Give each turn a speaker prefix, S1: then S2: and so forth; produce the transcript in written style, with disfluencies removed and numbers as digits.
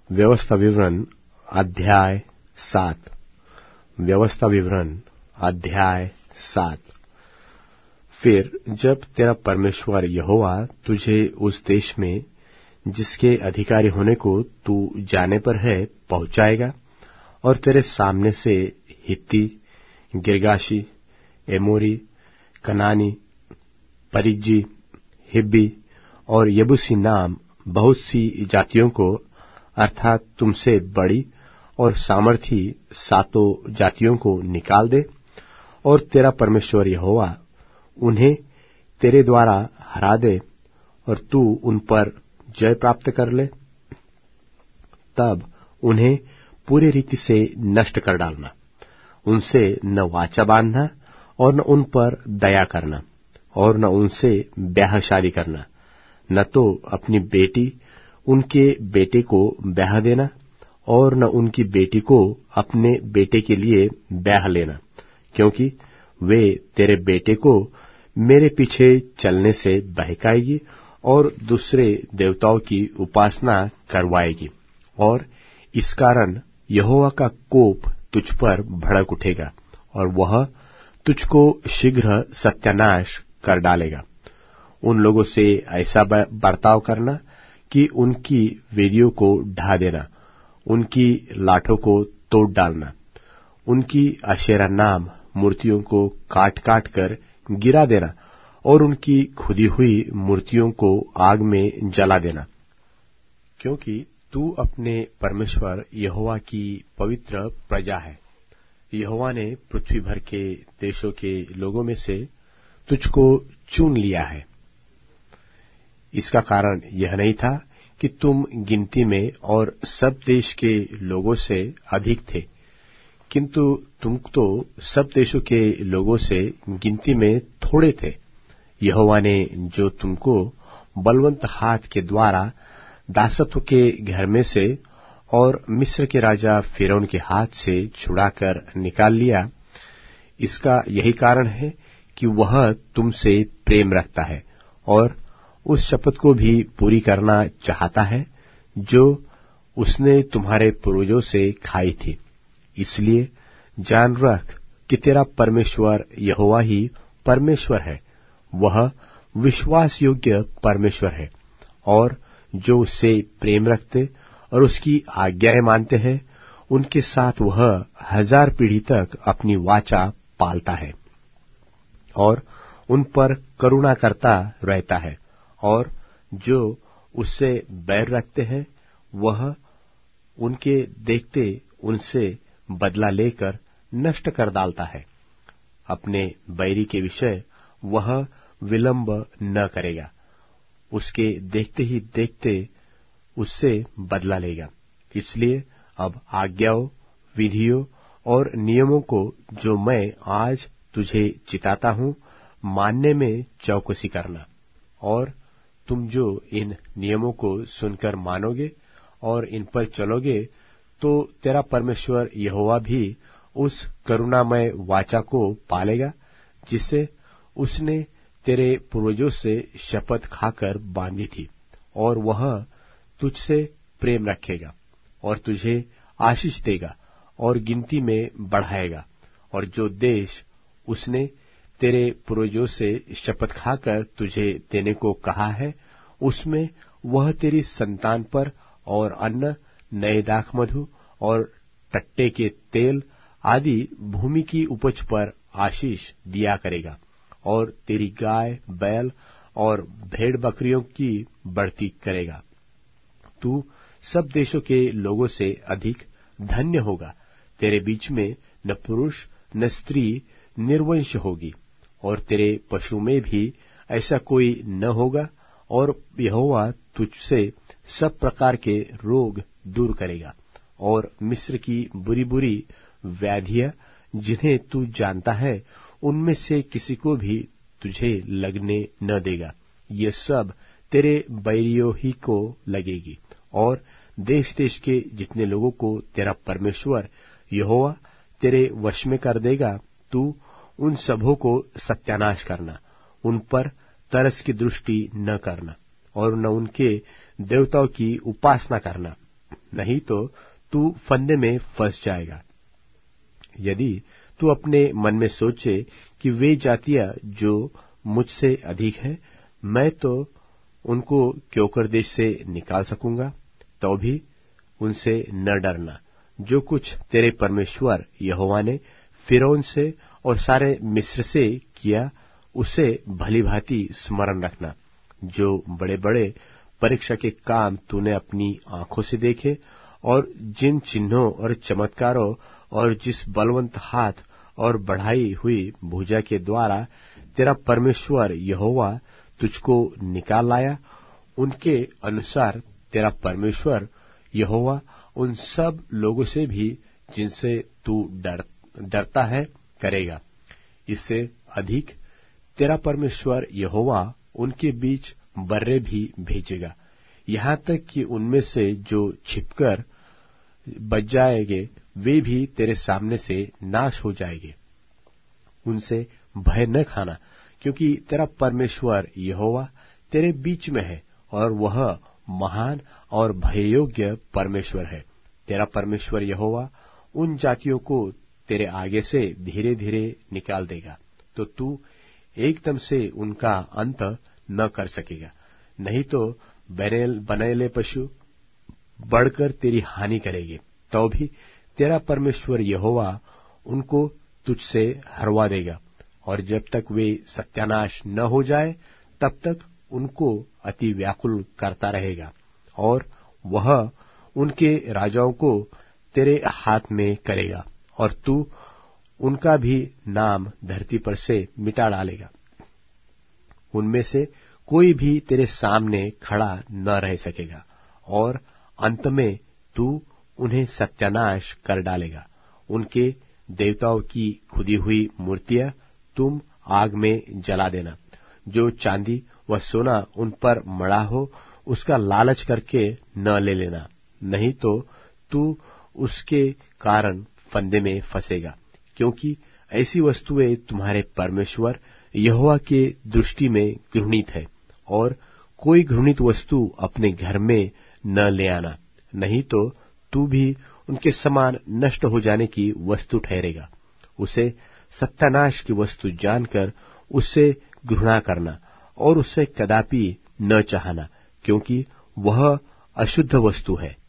S1: व्यवस्था विवरण अध्याय 7। व्यवस्था विवरण अध्याय 7। फिर जब तेरा परमेश्वर यहोवा तुझे उस देश में जिसके अधिकारी होने को तू जाने पर है पहुंचाएगा, और तेरे सामने से हित्ती, गिर्गाशी, एमोरी, कनानी, परिज्जी, हिब्बी और यबूसी नाम बहुत सी जातियों को, अर्थात तुमसे बड़ी और सामर्थी 7 जातियों को निकाल दे, और तेरा परमेश्वर यहोवा उन्हें तेरे द्वारा हरा दे और तू उन पर जय प्राप्त कर ले, तब उन्हें पूरी रीति से नष्ट कर डालना। उनसे न वाचा बांधना और न उन पर दया करना, और न उनसे ब्याह शादी करना, न तो अपनी बेटी उनके बेटे को ब्याह देना, और न उनकी बेटी को अपने बेटे के लिए ब्याह लेना, क्योंकि वे तेरे बेटे को मेरे पीछे चलने से बहकाएगी और दूसरे देवताओं की उपासना करवाएगी, और इस कारण यहोवा का कोप तुझ पर भड़क उठेगा और वह तुझको शीघ्र सत्यानाश कर डालेगा। उन लोगों से ऐसा बर्ताव करना कि उनकी वेदियों को ढा देना, उनकी लाठों को तोड़ डालना, उनकी अशेरा नाम मूर्तियों को काट काट कर गिरा देना, और उनकी खुदी हुई मूर्तियों को आग में जला देना। क्योंकि तू अपने परमेश्वर यहोवा की पवित्र प्रजा है। यहोवा ने पृथ्वी भर के देशों के लोगों में से तुझको चुन लिया है। इसका कारण यह नहीं था कि तुम गिनती में और सब देश के लोगों से अधिक थे, किंतु तुम तो सब देशों के लोगों से गिनती में थोड़े थे। यहोवा ने जो तुमको बलवंत हाथ के द्वारा दासत्व के घर में से और मिस्र के राजा फिरौन के हाथ से छुड़ाकर निकाल लिया, इसका यही कारण है कि वह तुमसे प्रेम रखता है और उस शपथ को भी पूरी करना चाहता है जो उसने तुम्हारे पूर्वजों से खाई थी। इसलिए जान रख कि तेरा परमेश्वर यहोवा ही परमेश्वर है। वह विश्वास योग्य परमेश्वर है, और जो उससे प्रेम रखते और उसकी आज्ञाएं मानते हैं, उनके साथ वह 1000 पीढ़ी तक अपनी वाचा पालता है और उन पर करुणा करता रहता है। और जो उससे बैर रखते हैं, वह उनके देखते उनसे बदला लेकर नष्ट कर डालता है। अपने बैरी के विषय वह विलंब न करेगा, उसके देखते ही देखते उससे बदला लेगा। इसलिए अब आज्ञाओं, विधियों और नियमों को जो मैं आज तुझे चिताता हूं, मानने में चौकसी करना। और तुम जो इन नियमों को सुनकर मानोगे और इन पर चलोगे, तो तेरा परमेश्वर यहोवा भी उस करुणामय वाचा को पालेगा जिसे उसने तेरे पूर्वजों से शपथ खाकर बांधी थी, और वह तुझसे प्रेम रखेगा और तुझे आशीष देगा और गिनती में बढ़ाएगा। और जो देश उसने तेरे पूर्वजों से शपथ खाकर तुझे देने को कहा है, उसमें वह तेरी संतान पर और अन्न, नए दाखमधु और टट्टे के तेल आदि भूमि की उपज पर आशीष दिया करेगा, और तेरी गाय, बैल और भेड़ बकरियों की बढ़ती करेगा। तू सब देशों के लोगों से अधिक धन्य होगा। तेरे बीच में न पुरुष न स्त्री निर्वंश होगी, और तेरे पशु में भी ऐसा कोई न होगा, और यहोवा तुझसे सब प्रकार के रोग दूर करेगा, और मिस्र की बुरी बुरी व्याधियां जिन्हें तू जानता है, उनमें से किसी को भी तुझे लगने न देगा। ये सब तेरे बैरियों ही को लगेगी, और देश देश के जितने लोगों को तेरा परमेश्वर यहोवा तेरे वश में कर देगा, तू उन सबों को सत्यानाश करना, उन पर तरस की दृष्टि न करना, और न उनके देवताओं की उपासना करना। नहीं तो तू फंदे में फंस जाएगा। यदि तू अपने मन में सोचे कि वे जातियां जो मुझसे अधिक है, मैं तो उनको क्यों कर देश से निकाल सकूंगा, तो भी उनसे न डरना। जो कुछ तेरे परमेश्वर यहोवा ने फिरौन से और सारे मिस्र से किया, उसे भली भांति स्मरण रखना। जो बड़े बड़े परीक्षा के काम तूने अपनी आंखों से देखे, और जिन चिन्हों और चमत्कारों और जिस बलवंत हाथ और बढ़ाई हुई भुजा के द्वारा तेरा परमेश्वर यहोवा तुझको निकाल लाया, उनके अनुसार तेरा परमेश्वर यहोवा उन सब लोगों से भी जिनसे तू डरता है करेगा। इससे अधिक तेरा परमेश्वर यहोवा उनके बीच बर्रे भी भेजेगा, यहां तक कि उनमें से जो छिपकर बच जाएंगे वे भी तेरे सामने से नाश हो जाएंगे। उनसे भय न खाना, क्योंकि तेरा परमेश्वर यहोवा तेरे बीच में है, और वह महान और भययोग्य परमेश्वर है। तेरा परमेश्वर यहोवा उन जातियों को तेरे आगे से धीरे धीरे निकाल देगा, तो तू एकदम से उनका अंत न कर सकेगा। नहीं तो बनेले पशु बढ़कर तेरी हानि करेंगे, तो भी तेरा परमेश्वर यहोवा उनको तुझसे हरवा देगा, और जब तक वे सत्यानाश न हो जाए तब तक उनको अति व्याकुल करता रहेगा, और वह उनके राजाओं को तेरे हाथ में करेगा, और तू उनका भी नाम धरती पर से मिटा डालेगा। उनमें से कोई भी तेरे सामने खड़ा न रह सकेगा, और अंत में तू उन्हें सत्यानाश कर डालेगा। उनके देवताओं की खुदी हुई मूर्तियां तुम आग में जला देना। जो चांदी व सोना उन पर मड़ा हो, उसका लालच करके न ले लेना, नहीं तो तू उसके कारण फंदे में फंसेगा, क्योंकि ऐसी वस्तुएं तुम्हारे परमेश्वर यहोवा के दृष्टि में घृणित है। और कोई घृणित वस्तु अपने घर में न ले आना, नहीं तो तू भी उनके समान नष्ट हो जाने की वस्तु ठहरेगा। उसे सत्यानाश की वस्तु जानकर उससे घृणा करना, और उससे कदापि न चाहना, क्योंकि वह अशुद्ध वस्तु है।